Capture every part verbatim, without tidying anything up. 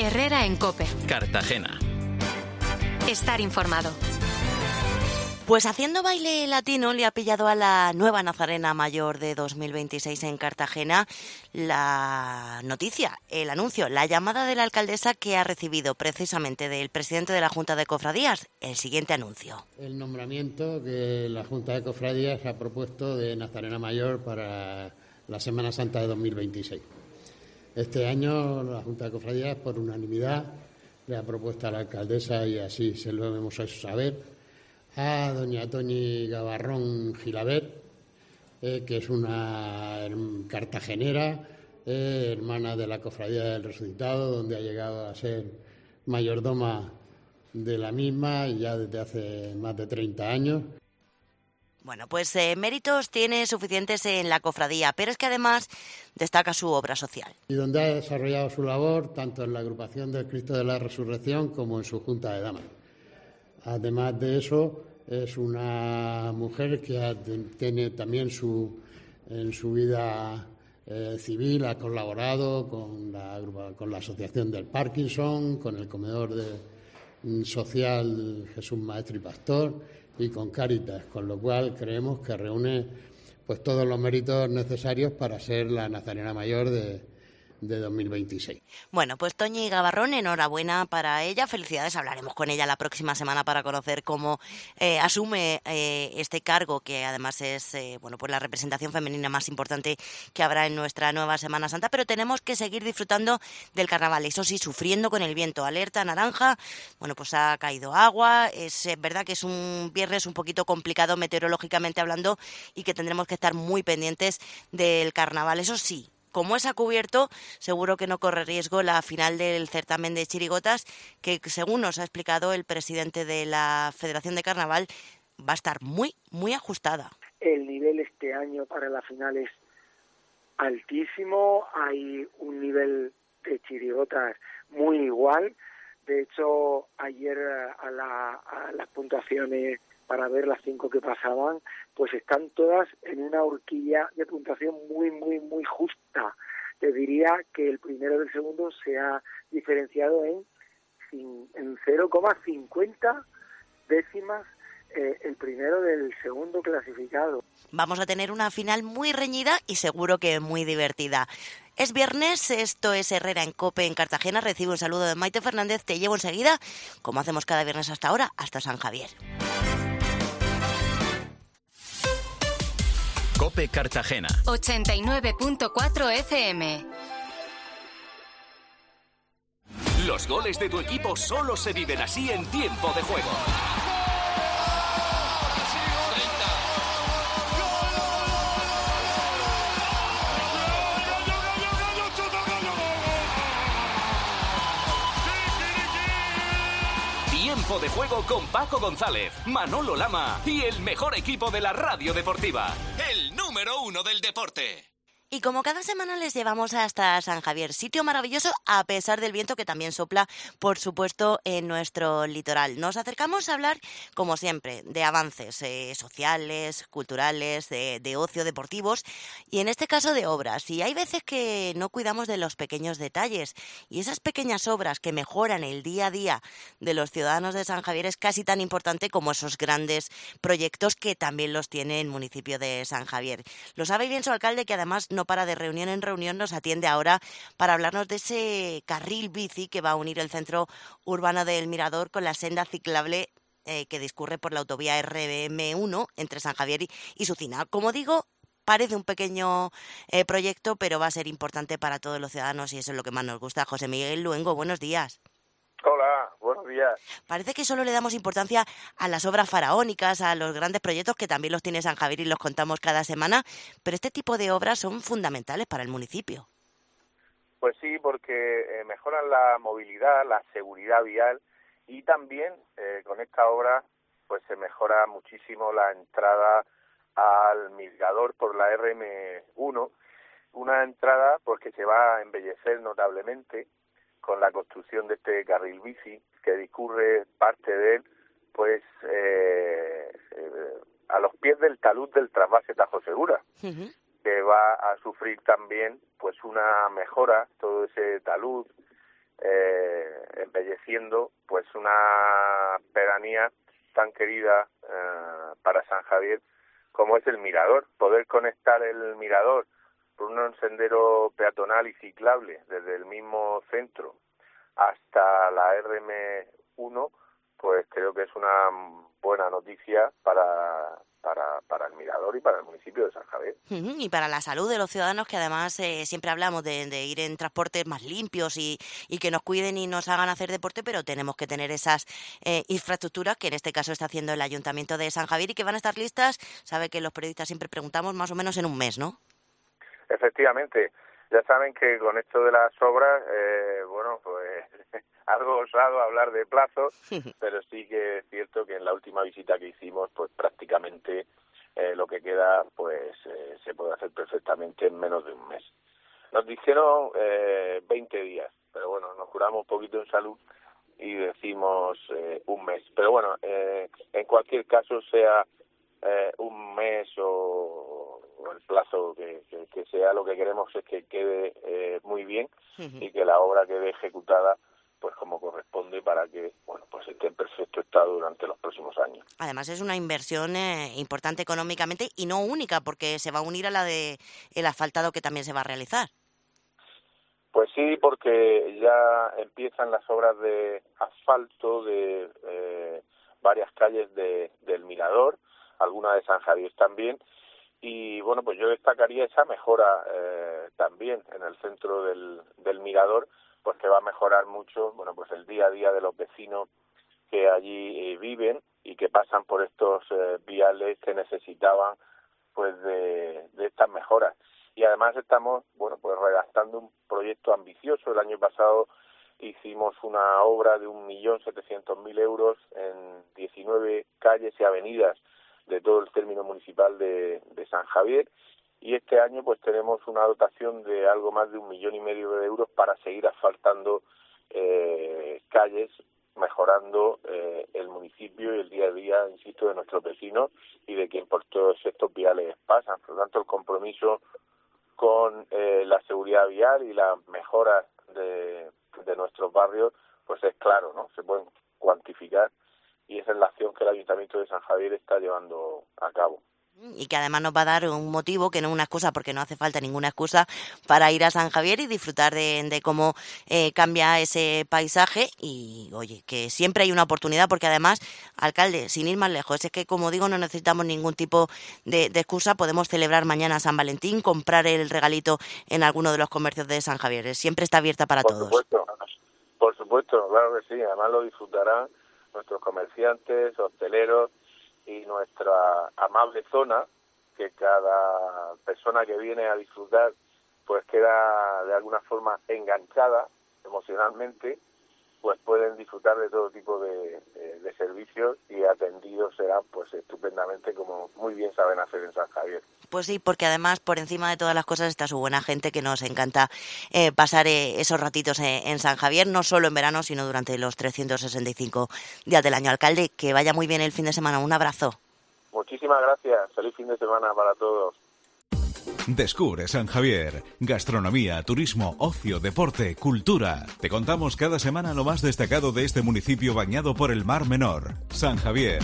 Herrera en COPE. Cartagena. Estar informado. Pues haciendo baile latino le ha pillado a la nueva Nazarena Mayor de dos mil veintiséis en Cartagena la noticia, el anuncio, la llamada de la alcaldesa que ha recibido precisamente del presidente de la Junta de Cofradías, el siguiente anuncio. El nombramiento que la Junta de Cofradías ha propuesto de Nazarena Mayor para la Semana Santa de dos mil veintiséis. Este año la Junta de Cofradías, por unanimidad, le ha propuesto a la alcaldesa, y así se lo hemos hecho saber, a doña Toñi Gavarrón Gilabert, eh, que es una cartagenera, eh, hermana de la Cofradía del Resucitado, donde ha llegado a ser mayordoma de la misma ya desde hace más de treinta años. Bueno, pues eh, méritos tiene suficientes en la cofradía, pero es que además destaca su obra social. Y donde ha desarrollado su labor tanto en la agrupación del Cristo de la Resurrección como en su Junta de Damas. Además de eso, es una mujer que ha, tiene también su, en su vida eh, civil, ha colaborado con la, con la Asociación del Parkinson, con el Comedor de, Social Jesús Maestro y Pastor y con Cáritas, con lo cual creemos que reúne pues todos los méritos necesarios para ser la Nazarena Mayor de de dos mil veintiséis. Bueno, pues Toñi Gavarrón, enhorabuena para ella, felicidades, hablaremos con ella la próxima semana para conocer cómo eh, asume eh, este cargo, que además es eh, bueno, pues la representación femenina más importante que habrá en nuestra nueva Semana Santa, pero tenemos que seguir disfrutando del carnaval, eso sí, sufriendo con el viento, alerta naranja, bueno, pues ha caído agua, es eh, verdad que es un viernes un poquito complicado meteorológicamente hablando y que tendremos que estar muy pendientes del carnaval, eso sí. Como es a cubierto, seguro que no corre riesgo la final del certamen de chirigotas, que según nos ha explicado el presidente de la Federación de Carnaval, va a estar muy, muy ajustada. El nivel este año para la final es altísimo, hay un nivel de chirigotas muy igual. De hecho, ayer a, la, a las puntuaciones para ver las cinco que pasaban, pues están todas en una horquilla de puntuación muy, muy, muy justa. Te diría que el primero del segundo se ha diferenciado en, en cero coma cincuenta décimas eh, el primero del segundo clasificado. Vamos a tener una final muy reñida y seguro que muy divertida. Es viernes, esto es Herrera en COPE en Cartagena. Recibo un saludo de Maite Fernández. Te llevo enseguida, como hacemos cada viernes hasta ahora, hasta San Javier. COPE Cartagena. ochenta y nueve punto cuatro F M. Los goles de tu equipo solo se viven así en tiempo de juego. Tiempo de juego con Paco González, Manolo Lama y el mejor equipo de la radio deportiva, el número uno del deporte. Y como cada semana les llevamos hasta San Javier, sitio maravilloso a pesar del viento que también sopla, por supuesto, en nuestro litoral. Nos acercamos a hablar, como siempre, de avances eh, sociales, culturales, de, de ocio, deportivos y en este caso de obras. Y hay veces que no cuidamos de los pequeños detalles y esas pequeñas obras que mejoran el día a día de los ciudadanos de San Javier es casi tan importante como esos grandes proyectos que también los tiene el municipio de San Javier. Lo sabe bien su alcalde, que además no para de reunión en reunión nos atiende ahora para hablarnos de ese carril bici que va a unir el centro urbano del Mirador con la senda ciclable eh, que discurre por la autovía R B M uno entre San Javier y, y Sucina. Como digo, parece un pequeño eh, proyecto, pero va a ser importante para todos los ciudadanos y eso es lo que más nos gusta. José Miguel Luengo, buenos días. Hola, buenos días. Parece que solo le damos importancia a las obras faraónicas, a los grandes proyectos que también los tiene San Javier y los contamos cada semana, pero este tipo de obras son fundamentales para el municipio. Pues sí, porque eh, mejoran la movilidad, la seguridad vial y también eh, con esta obra pues se mejora muchísimo la entrada al Mirador por la R M uno, una entrada pues que se va a embellecer notablemente con la construcción de este carril bici que discurre parte de él pues eh, eh, a los pies del talud del trasvase Tajo Segura, uh-huh. que va a sufrir también pues una mejora, todo ese talud eh, embelleciendo pues una pedanía tan querida eh, para San Javier como es el Mirador. Poder conectar el Mirador por un sendero peatonal y ciclable desde el mismo centro hasta la R M uno, pues creo que es una buena noticia para, para, para el Mirador y para el municipio de San Javier. Uh-huh. Y para la salud de los ciudadanos, que además eh, siempre hablamos de, de ir en transportes más limpios y, y que nos cuiden y nos hagan hacer deporte, pero tenemos que tener esas eh, infraestructuras que en este caso está haciendo el Ayuntamiento de San Javier y que van a estar listas, sabe que los periodistas siempre preguntamos, más o menos en un mes, ¿no? Efectivamente, ya saben que con esto de las obras, eh, bueno, pues algo osado hablar de plazos, pero sí que es cierto que en la última visita que hicimos, pues prácticamente eh, lo que queda, pues eh, se puede hacer perfectamente en menos de un mes. Nos dijeron eh, veinte días, pero bueno, nos curamos un poquito en salud y decimos eh, un mes. Pero bueno, eh, en cualquier caso, sea eh, un mes o, o el plazo que, que, que sea, lo que queremos es que quede eh, muy bien y que la obra quede ejecutada pues como corresponde para que bueno pues esté en perfecto estado durante los próximos años. Además es una inversión eh, importante económicamente y no única, porque se va a unir a la de el asfaltado que también se va a realizar. Pues sí, porque ya empiezan las obras de asfalto de eh, varias calles de, del Mirador, algunas de San Javier también, y bueno, pues yo destacaría esa mejora eh, también en el centro del, del Mirador, pues que va a mejorar mucho, bueno, pues el día a día de los vecinos que allí eh, viven y que pasan por estos eh, viales que necesitaban pues de, de estas mejoras. Y además estamos, bueno, pues redactando un proyecto ambicioso. El año pasado hicimos una obra de un millón setecientos mil euros en diecinueve calles y avenidas de todo el término municipal de, de San Javier. Y este año pues tenemos una dotación de algo más de un millón y medio de euros para seguir asfaltando eh, calles, mejorando eh, el municipio y el día a día, insisto, de nuestros vecinos y de quien por todos estos viales pasan. Por lo tanto, el compromiso con eh, la seguridad vial y las mejoras de, de nuestros barrios, pues es claro, ¿no? Se pueden cuantificar y esa es la acción que el Ayuntamiento de San Javier está llevando a cabo. Y que además nos va a dar un motivo, que no una excusa, porque no hace falta ninguna excusa para ir a San Javier y disfrutar de, de cómo eh, cambia ese paisaje. Y oye, que siempre hay una oportunidad, porque además, alcalde, sin ir más lejos, es que como digo, no necesitamos ningún tipo de, de excusa. Podemos celebrar mañana San Valentín, comprar el regalito en alguno de los comercios de San Javier. Siempre está abierta para por todos. Supuesto, por supuesto, claro que sí. Además lo disfrutarán nuestros comerciantes, hosteleros y nuestra amable zona, que cada persona que viene a disfrutar pues queda de alguna forma enganchada emocionalmente, pues pueden disfrutar de todo tipo de, de, de servicios y atendidos serán pues estupendamente, como muy bien saben hacer en San Javier. Pues sí, porque además por encima de todas las cosas está su buena gente, que nos encanta eh, pasar eh, esos ratitos eh, en San Javier, no solo en verano, sino durante los trescientos sesenta y cinco días del año. Alcalde, que vaya muy bien el fin de semana. Un abrazo. Muchísimas gracias. Feliz fin de semana para todos. Descubre San Javier. Gastronomía, turismo, ocio, deporte, cultura. Te contamos cada semana lo más destacado de este municipio bañado por el Mar Menor. San Javier.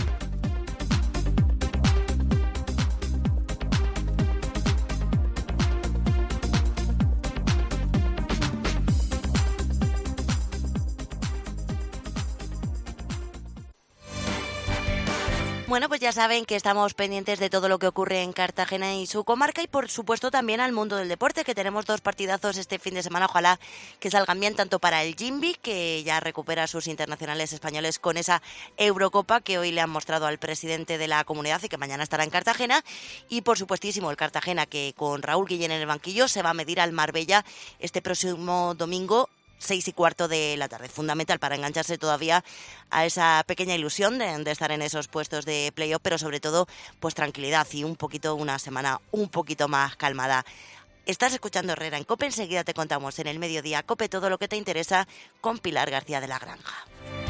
Bueno, pues ya saben que estamos pendientes de todo lo que ocurre en Cartagena y su comarca y, por supuesto, también al mundo del deporte, que tenemos dos partidazos este fin de semana. Ojalá que salgan bien, tanto para el Gimbi, que ya recupera a sus internacionales españoles con esa Eurocopa que hoy le han mostrado al presidente de la comunidad y que mañana estará en Cartagena, y, por supuestísimo, el Cartagena, que con Raúl Guillén en el banquillo se va a medir al Marbella este próximo domingo, seis y cuarto de la tarde. Fundamental para engancharse todavía a esa pequeña ilusión de, de estar en esos puestos de playoff, pero sobre todo pues tranquilidad y un poquito, una semana un poquito más calmada. Estás escuchando Herrera en COPE, enseguida te contamos en el mediodía COPE todo lo que te interesa con Pilar García de la Granja.